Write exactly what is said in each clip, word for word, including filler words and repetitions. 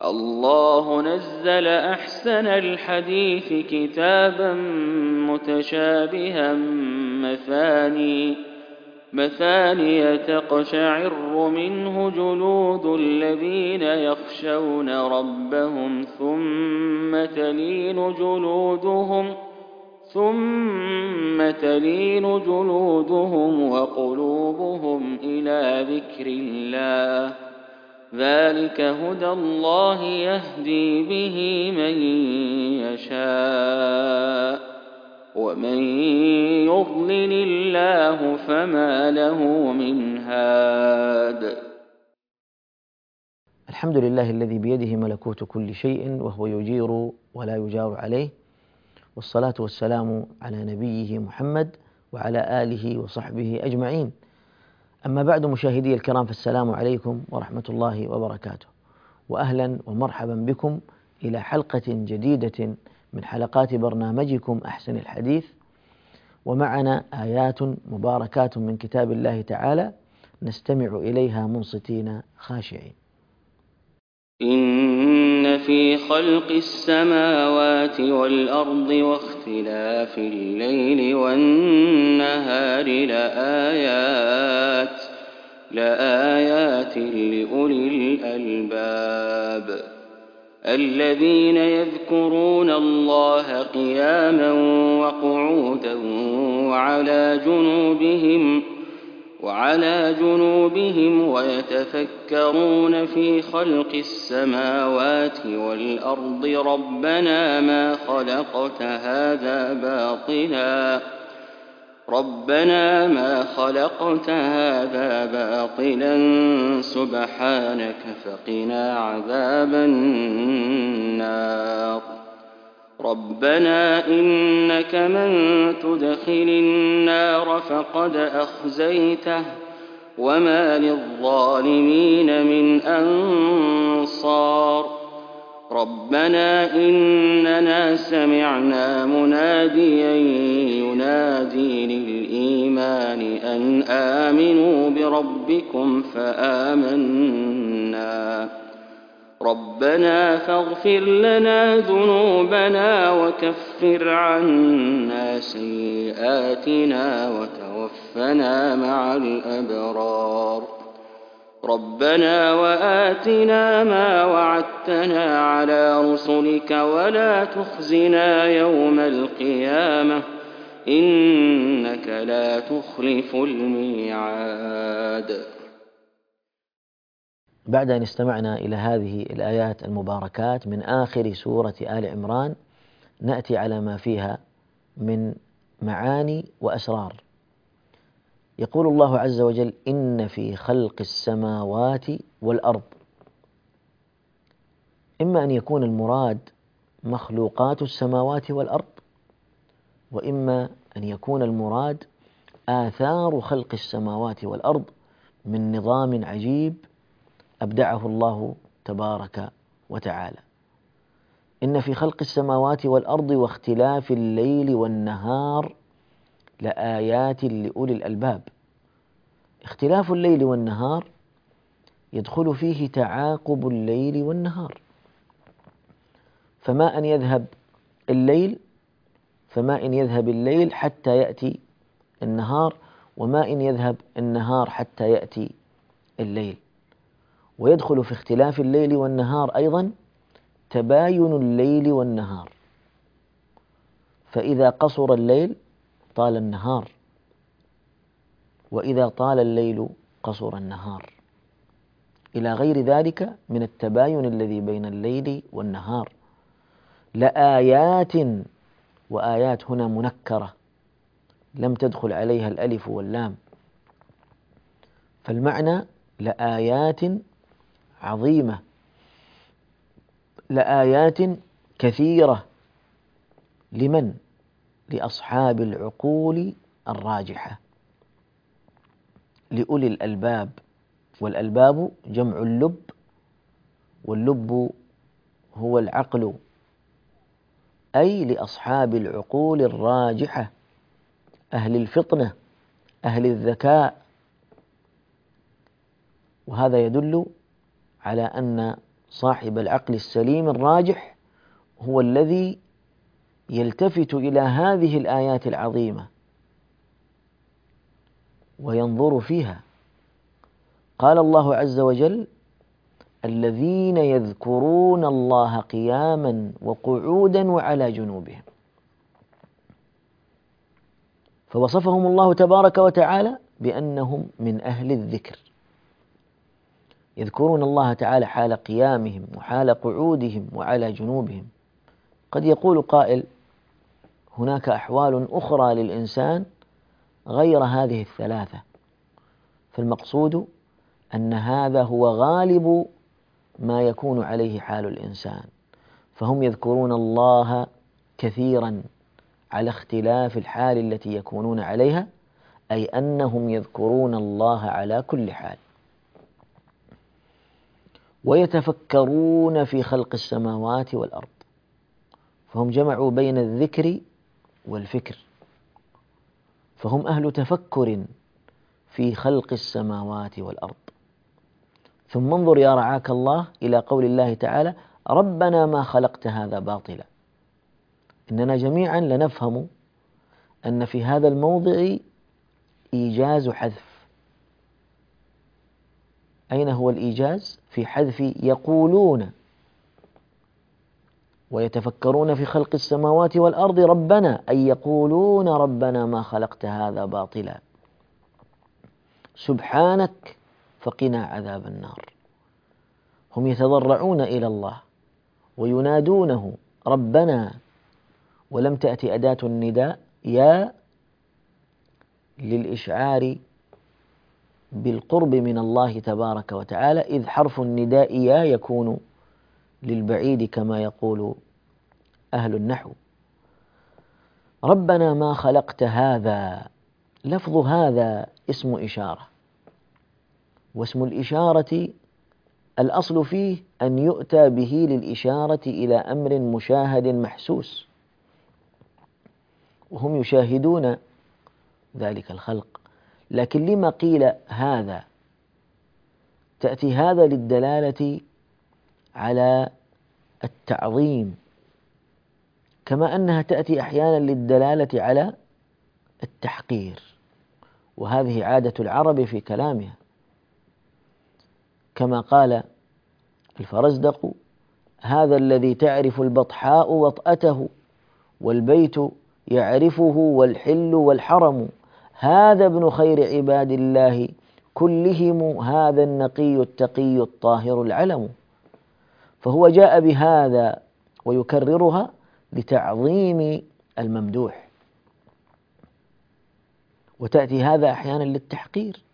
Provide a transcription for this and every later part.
الله نزل أحسن الحديث كتابا متشابها مثاني مثانية تقشعر منه جلود الذين يخشون ربهم ثم تلين جلودهم ثم تلين جلودهم وقلوبهم إلى ذكر الله ذلك هدى الله يهدي به من يشاء ومن يضلل الله فما له من هاد. الحمد لله الذي بيده ملكوت كل شيء وهو يجير ولا يجار عليه، والصلاة والسلام على نبيه محمد وعلى آله وصحبه أجمعين. أما بعد، مشاهدي الكرام، فالسلام عليكم ورحمة الله وبركاته، وأهلا ومرحبا بكم إلى حلقة جديدة من حلقات برنامجكم أحسن الحديث، ومعنا آيات مباركات من كتاب الله تعالى نستمع إليها منصتين خاشعين. إن في خلق السماوات والأرض واختلاف الليل والنهار لآيات لآيات لأولي الألباب الذين يذكرون الله قياما وقعودا وعلى جنوبهم وعلى جنوبهم ويتفكرون في خلق السماوات والأرض ربنا ما خلقت هذا باطلا ربنا ما خلقت هذا باطلا سبحانك فقنا عذاب النار ربنا إنك من تدخل النار فقد أخزيته وما للظالمين من أنصار ربنا إننا سمعنا مناديا ينادي للإيمان أن آمنوا بربكم فآمنا ربنا فاغفر لنا ذنوبنا وكفر عنا سيئاتنا وتوفنا مع الأبرار ربنا وآتنا ما وعدتنا على رسلك ولا تخزنا يوم القيامة إنك لا تخلف الميعاد. بعد أن استمعنا إلى هذه الآيات المباركات من آخر سورة آل عمران، نأتي على ما فيها من معاني وأسرار. يقول الله عز وجل: إن في خلق السماوات والأرض. إما أن يكون المراد مخلوقات السماوات والأرض، وإما أن يكون المراد آثار خلق السماوات والأرض من نظام عجيب أبدعه الله تبارك وتعالى. إن في خلق السماوات والأرض واختلاف الليل والنهار لآيات لأولي الألباب. اختلاف الليل والنهار يدخل فيه تعاقب الليل والنهار، فما أن يذهب الليل فما إن يذهب الليل حتى يأتي النهار، وما إن يذهب النهار حتى يأتي الليل. ويدخل في اختلاف الليل والنهار أيضا تباين الليل والنهار، فإذا قصر الليل طال النهار، وإذا طال الليل قصر النهار، إلى غير ذلك من التباين الذي بين الليل والنهار. لآيات، وآيات هنا منكرة لم تدخل عليها الألف واللام، فالمعنى لآيات عظيمة، لآيات كثيرة. لمن؟ لأصحاب العقول الراجحة، لأولي الألباب. والألباب جمع اللب، واللب هو العقل، أي لأصحاب العقول الراجحة، أهل الفطنة، أهل الذكاء. وهذا يدل على أن صاحب العقل السليم الراجح هو الذي يلتفت إلى هذه الآيات العظيمة وينظر فيها. قال الله عز وجل: الذين يذكرون الله قياما وقعودا وعلى جنوبهم. فوصفهم الله تبارك وتعالى بأنهم من أهل الذكر، يذكرون الله تعالى حال قيامهم وحال قعودهم وعلى جنوبهم. قد يقول قائل: هناك أحوال أخرى للإنسان غير هذه الثلاثة، فالمقصود أن هذا هو غالب ما يكون عليه حال الإنسان، فهم يذكرون الله كثيرا على اختلاف الحال التي يكونون عليها، أي أنهم يذكرون الله على كل حال. ويتفكرون في خلق السماوات والأرض، فهم جمعوا بين الذكر والفكر، فهم أهل تفكر في خلق السماوات والأرض. ثم انظر يا رعاك الله إلى قول الله تعالى: ربنا ما خلقت هذا باطلا. إننا جميعا لنفهم أن في هذا الموضع إيجاز حذف. أين هو الإيجاز؟ في حذف يقولون ويتفكرون في خلق السماوات والأرض ربنا، أي يقولون ربنا ما خلقت هذا باطلا سبحانك فقنا عذاب النار. هم يتضرعون إلى الله وينادونه ربنا، ولم تأتي أداة النداء يا للإشعار بالقرب من الله تبارك وتعالى، إذ حرف النداء يا يكون للبعيد كما يقول أهل النحو. ربنا ما خلقت هذا، لفظ هذا اسم إشارة، واسم الإشارة الأصل فيه أن يؤتى به للإشارة إلى أمر مشاهد محسوس، وهم يشاهدون ذلك الخلق. لكن لما قيل هذا؟ تأتي هذا للدلالة على التعظيم، كما أنها تأتي أحيانا للدلالة على التحقير، وهذه عادة العرب في كلامها، كما قال الفرزدق: هذا الذي تعرف البطحاء وطأته، والبيت يعرفه والحل والحرم، هذا ابن خير عباد الله كلهم، هذا النقي التقي الطاهر العلم. فهو جاء بهذا ويكررها لتعظيم الممدوح. وتأتي هذا أحيانا للتحقير،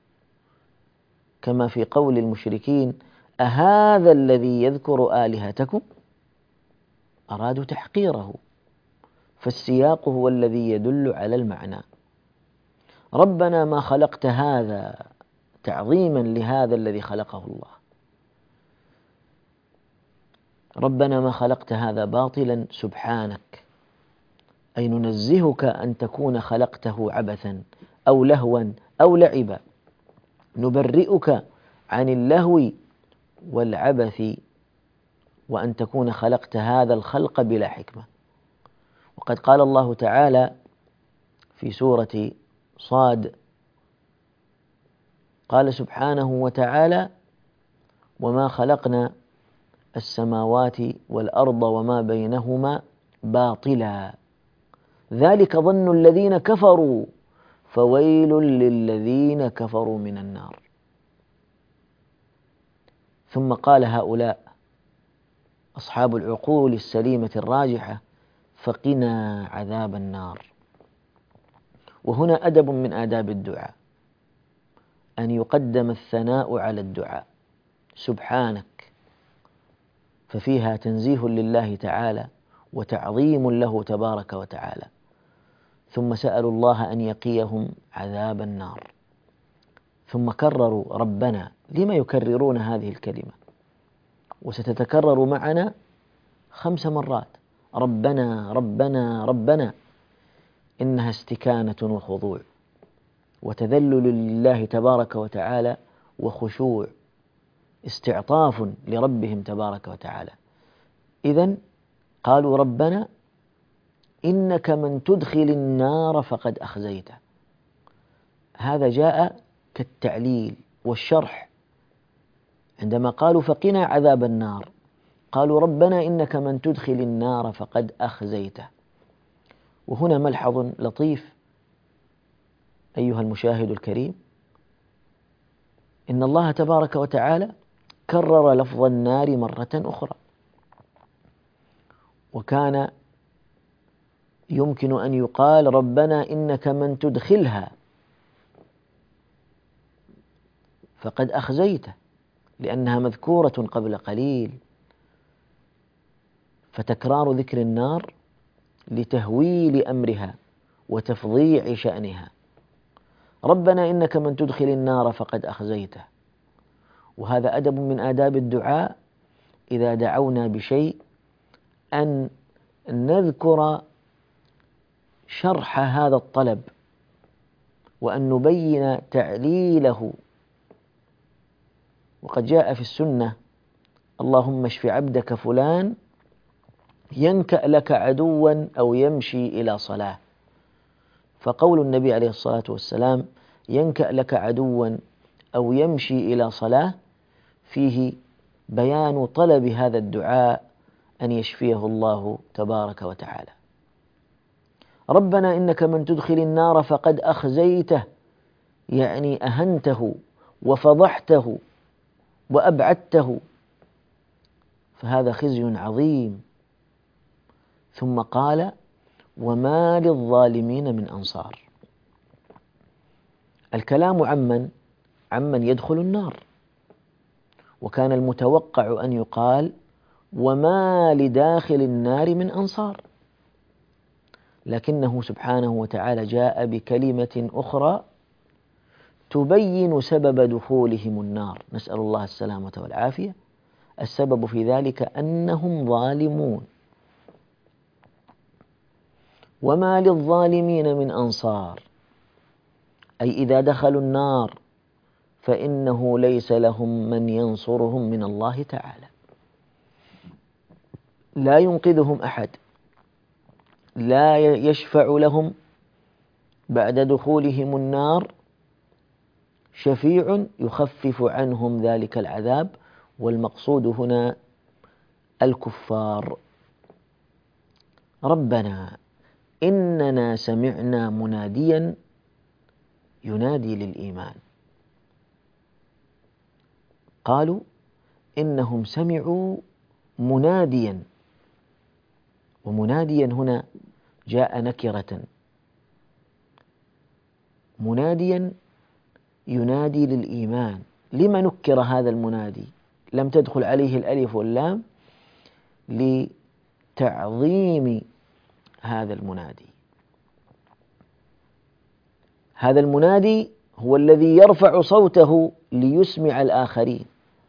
كما في قول المشركين: أهذا الذي يذكر آلهتكم، أرادوا تحقيره، فالسياق هو الذي يدل على المعنى. ربنا ما خلقت هذا تعظيما لهذا الذي خلقه الله، ربنا ما خلقت هذا باطلا سبحانك، أي ننزهك أن تكون خلقته عبثا أو لهوا أو لعبا، نبرئك عن اللهو والعبث، وأن تكون خلقت هذا الخلق بلا حكمة. وقد قال الله تعالى في سورة صاد: قال سبحانه وتعالى: وما خلقنا السماوات والأرض وما بينهما باطلا ذلك ظن الذين كفروا فويل للذين كفروا من النار. ثم قال هؤلاء أصحاب العقول السليمة الراجحة: فقنا عذاب النار. وهنا أدب من آداب الدعاء، أن يقدم الثناء على الدعاء، سبحانك، ففيها تنزيه لله تعالى وتعظيم له تبارك وتعالى. ثم سألوا الله أن يقيهم عذاب النار، ثم كرروا ربنا. لما يكررون هذه الكلمة؟ وستتكرر معنا خمس مرات: ربنا ربنا ربنا. إنها استكانة وخضوع وتذلل لله تبارك وتعالى وخشوع، استعطاف لربهم تبارك وتعالى. إذن قالوا ربنا إنك من تدخل النار فقد أخزيته. هذا جاء كالتعليل والشرح. عندما قالوا فقنا عذاب النار قالوا ربنا إنك من تدخل النار فقد أخزيته. وهنا ملحظ لطيف أيها المشاهد الكريم، إن الله تبارك وتعالى كرر لفظ النار مرة أخرى، وكان يمكن أن يقال ربنا إنك من تدخلها فقد أخزيته، لأنها مذكورة قبل قليل، فتكرار ذكر النار لتهويل أمرها وتفظيع شأنها. ربنا إنك من تدخل النار فقد أخزيته. وهذا أدب من آداب الدعاء إذا دعونا بشيء أن نذكر شرح هذا الطلب وأن نبين تعليله. وقد جاء في السنة اللهم اشف عبدك فلان ينكأ لك عدوا أو يمشي إلى صلاة. فقول النبي عليه الصلاة والسلام ينكأ لك عدوا أو يمشي إلى صلاة فيه بيان طلب هذا الدعاء أن يشفيه الله تبارك وتعالى. ربنا إنك من تدخل النار فقد أخزيته، يعني أهنته وفضحته وأبعدته، فهذا خزي عظيم. ثم قال وما للظالمين من أنصار. الكلام عمن عمن يدخل النار، وكان المتوقع أن يقال وما لداخل النار من أنصار، لكنه سبحانه وتعالى جاء بكلمة أخرى تبين سبب دخولهم النار، نسأل الله السلامة والعافية. السبب في ذلك أنهم ظالمون. وما للظالمين من أنصار، أي إذا دخلوا النار فإنه ليس لهم من ينصرهم من الله تعالى، لا ينقذهم أحد، لا يشفع لهم بعد دخولهم النار شفيع يخفف عنهم ذلك العذاب. والمقصود هنا الكفار. ربنا إننا سمعنا مناديا ينادي للإيمان. قالوا إنهم سمعوا مناديا، ومناديا هنا جاء نكرة، مناديا ينادي للإيمان. لما نكر هذا المنادي؟ لم تدخل عليه الألف واللام لتعظيم هذا المنادي. هذا المنادي هو الذي يرفع صوته ليسمع الآخرين.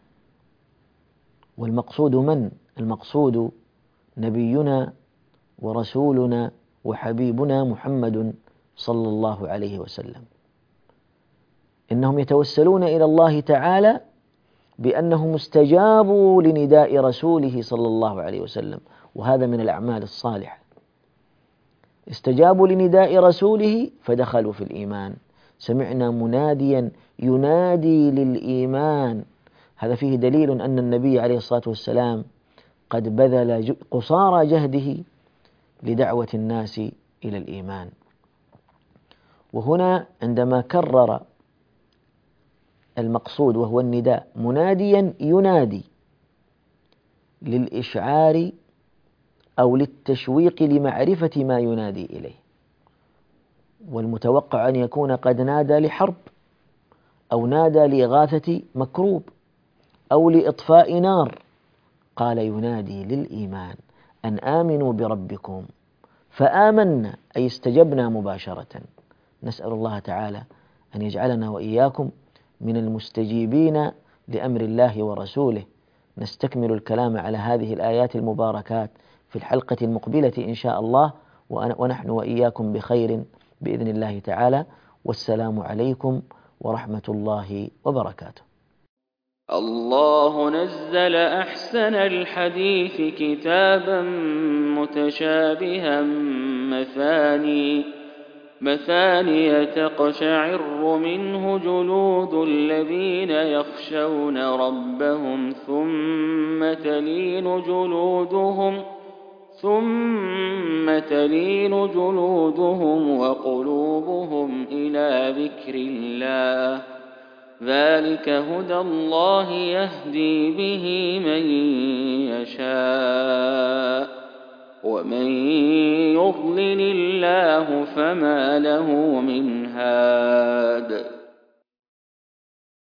والمقصود من؟ المقصود نبينا ورسولنا وحبيبنا محمد صلى الله عليه وسلم. إنهم يتوسلون إلى الله تعالى بأنهم استجابوا لنداء رسوله صلى الله عليه وسلم، وهذا من الأعمال الصالحة. استجابوا لنداء رسوله فدخلوا في الإيمان. سمعنا مناديا ينادي للإيمان، هذا فيه دليل أن النبي عليه الصلاة والسلام قد بذل قصارى جهده لدعوة الناس إلى الإيمان. وهنا عندما كرر المقصود وهو النداء مناديا ينادي للإشعار أو للتشويق لمعرفة ما ينادي إليه، والمتوقع أن يكون قد نادى لحرب أو نادى لإغاثة مكروب أو لإطفاء نار. قال ينادي للإيمان أن آمنوا بربكم فآمنا، أي استجبنا مباشرة. نسأل الله تعالى أن يجعلنا وإياكم من المستجيبين لأمر الله ورسوله. نستكمل الكلام على هذه الآيات المباركات في الحلقة المقبلة إن شاء الله، ونحن وإياكم بخير بإذن الله تعالى. والسلام عليكم ورحمة الله وبركاته. الله نزل أحسن الحديث كتابا متشابها مثاني مثانية تقشعر منه جلود الذين يخشون ربهم ثم تلين جلودهم ثم تلين جلودهم وقلوبهم إلى ذكر الله ذلك هدى الله يهدي به من يشاء ومن يضلل الله فما له من هاد